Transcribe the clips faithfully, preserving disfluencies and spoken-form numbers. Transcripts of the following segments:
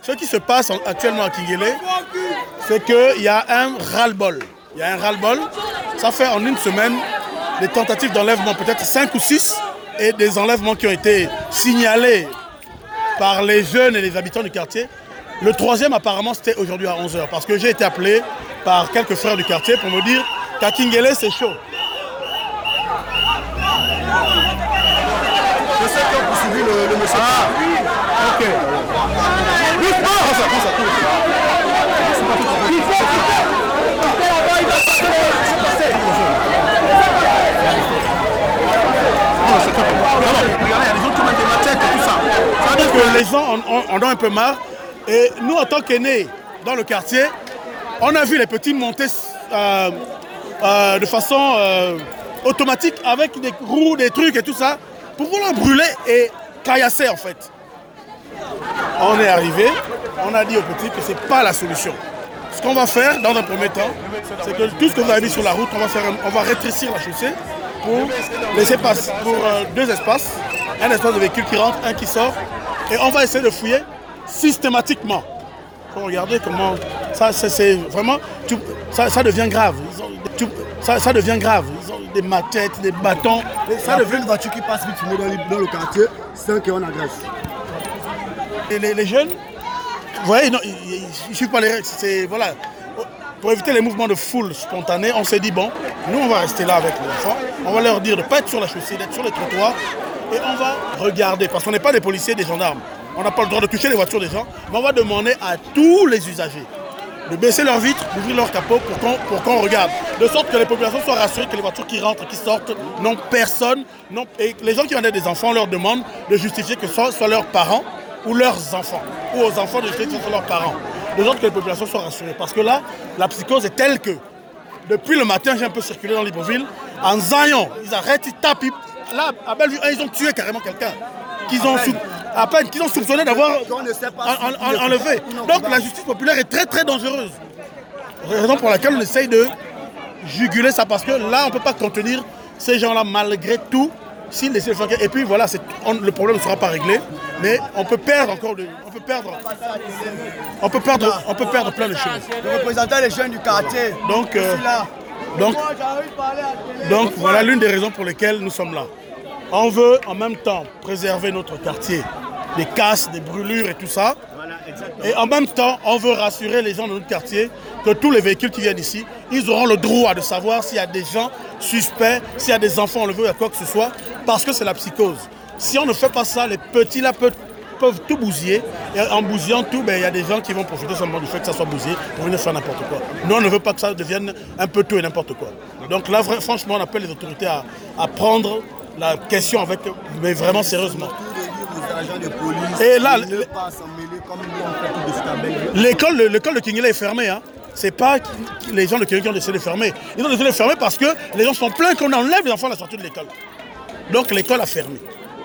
ce qui se passe actuellement à Kingélé, c'est qu'il y a un ras-le-bol. Il y a un ras-le-bol. Ça fait en une semaine des tentatives d'enlèvement, peut-être cinq ou six, et des enlèvements qui ont été signalés par les jeunes et les habitants du quartier. Le troisième, apparemment, c'était aujourd'hui à onze heures, parce que j'ai été appelé par quelques frères du quartier pour me dire qu'à Kingélé, c'est chaud. Je sais qu'on poursuivi le, le monsieur. Ah, ok. Prends ça, prends ça, prends ça. Regardez, il y a des gens qui mettent des machettes et tout ça. Ça veut dire que les gens en, en, en ont un peu marre. Et nous, en tant qu'aînés dans le quartier, on a vu les petits monter euh, euh, de façon euh, automatique avec des roues, des trucs et tout ça, pour vouloir brûler et caillasser en fait. On est arrivé, on a dit aux petits que ce n'est pas la solution. Ce qu'on va faire dans un premier temps, c'est que tout ce que vous avez vu sur la route, on va, faire, on va rétrécir la chaussée pour laisser passer pour euh, deux espaces, un espace de véhicule qui rentre, un qui sort, et on va essayer de fouiller systématiquement. Il faut regarder comment ça, c'est vraiment, tu, ça, ça devient grave. Ils ont, tu, ça, ça devient grave. Ils ont des machettes, des bâtons. Ça devient une voiture qui passe vite dans, dans le quartier sans qu'on agresse. Et les, les jeunes, vous voyez, non, ils ne suivent pas les règles. C'est, voilà. Pour éviter les mouvements de foule spontanés, on s'est dit, bon, nous on va rester là avec les enfants, on va leur dire de ne pas être sur la chaussée, d'être sur les trottoirs, et on va regarder, parce qu'on n'est pas des policiers, des gendarmes. On n'a pas le droit de toucher les voitures des gens, mais on va demander à tous les usagers de baisser leurs vitres, d'ouvrir leur capot pour qu'on, pour qu'on regarde. De sorte que les populations soient rassurées que les voitures qui rentrent, qui sortent, n'ont personne. Non, et les gens qui ont des enfants, on leur demande de justifier que ce soit, soit leurs parents ou leurs enfants, ou aux enfants de justifier que ce soit leurs parents. De sorte que les populations soient rassurées. Parce que là, la psychose est telle que, depuis le matin, j'ai un peu circulé dans Libreville, en Zion, ils arrêtent, ils tapent. Ils, là, à Bellevue, ils ont tué carrément quelqu'un. Qu'ils ont, sou, à peine, qu'ils ont soupçonné d'avoir en, en, enlevé. Donc la justice populaire est très très dangereuse. Raison pour laquelle on essaye de juguler ça, parce que là, on ne peut pas contenir ces gens-là malgré tout. S'ils laissent le faire. Et puis voilà, c'est, on, le problème ne sera pas réglé, mais on peut perdre encore de, on peut perdre, on peut perdre, on peut perdre plein de choses. Le représentant des jeunes du quartier. Donc, euh, donc, donc voilà l'une des raisons pour lesquelles nous sommes là. On veut en même temps préserver notre quartier des casses, des brûlures et tout ça. Et en même temps, on veut rassurer les gens de notre quartier que tous les véhicules qui viennent ici, ils auront le droit de savoir s'il y a des gens suspects, s'il y a des enfants enlevés ou quoi que ce soit, parce que c'est la psychose. Si on ne fait pas ça, les petits là peuvent, peuvent tout bousiller. Et en bousillant tout, ben, il y a des gens qui vont profiter seulement du fait que ça soit bousillé pour venir faire n'importe quoi. Nous, on ne veut pas que ça devienne un peu tout et n'importe quoi. Donc là, franchement, on appelle les autorités à, à prendre la question avec, mais vraiment sérieusement. Et là, l'école, l'école de Kingélé est fermée. Hein. C'est pas les gens de Kingélé qui ont décidé de fermer. Ils ont décidé de fermer parce que les gens sont pleins qu'on enlève les enfants à la sortie de l'école. Donc l'école a fermé.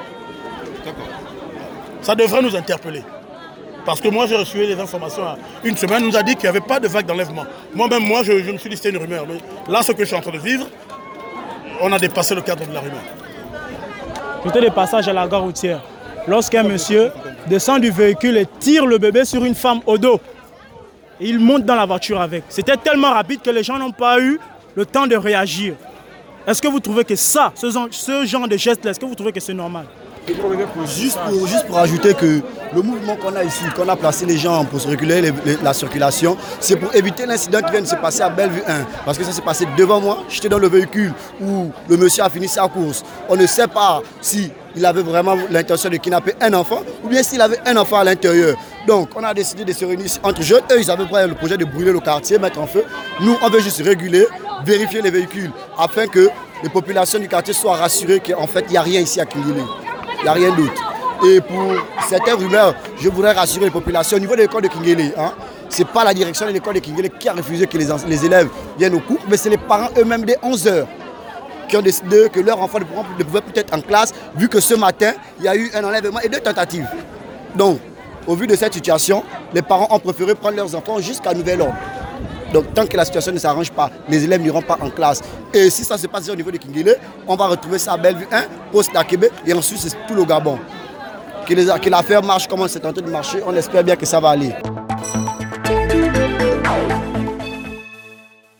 Ça devrait nous interpeller. Parce que moi, j'ai reçu les informations à une semaine, on nous a dit qu'il n'y avait pas de vague d'enlèvement. Moi-même, moi, je, je me suis dit c'était une rumeur. Mais là, ce que je suis en train de vivre, on a dépassé le cadre de la rumeur. J'étais de passage à la gare routière. Lorsqu'un monsieur descend du véhicule et tire le bébé sur une femme au dos. Et il monte dans la voiture avec. C'était tellement rapide que les gens n'ont pas eu le temps de réagir. Est-ce que vous trouvez que ça, ce genre, ce genre de geste-là, est-ce que vous trouvez que c'est normal? Juste pour, juste pour ajouter que le mouvement qu'on a ici, qu'on a placé les gens pour se réguler les, les, la circulation, c'est pour éviter l'incident qui vient de se passer à Bellevue un. Parce que ça s'est passé devant moi, j'étais dans le véhicule où le monsieur a fini sa course. On ne sait pas si il avait vraiment l'intention de kidnapper un enfant ou bien s'il avait un enfant à l'intérieur. Donc on a décidé de se réunir entre jeunes. Eux, ils avaient pris le projet de brûler le quartier, mettre en feu. Nous, on veut juste réguler, vérifier les véhicules afin que les populations du quartier soient rassurées qu'en fait, il n'y a rien ici à Kingélé. Il n'y a rien d'autre. Et pour certaines rumeurs, je voudrais rassurer les populations au niveau de l'école de Kingélé. Hein, ce n'est pas la direction de l'école de Kingélé qui a refusé que les, les élèves viennent au cours, mais c'est les parents eux-mêmes des onze heures qui ont décidé que leur enfant ne pouvait plus être en classe, vu que ce matin, il y a eu un enlèvement et deux tentatives. Donc, au vu de cette situation, les parents ont préféré prendre leurs enfants jusqu'à nouvel ordre. Donc, tant que la situation ne s'arrange pas, les élèves n'iront pas en classe. Et si ça se passe au niveau de Kingélé, on va retrouver ça à Bellevue un, poste à Québec, et ensuite c'est tout le Gabon. que l'affaire marche comme c'est en train de marcher. On espère bien que ça va aller.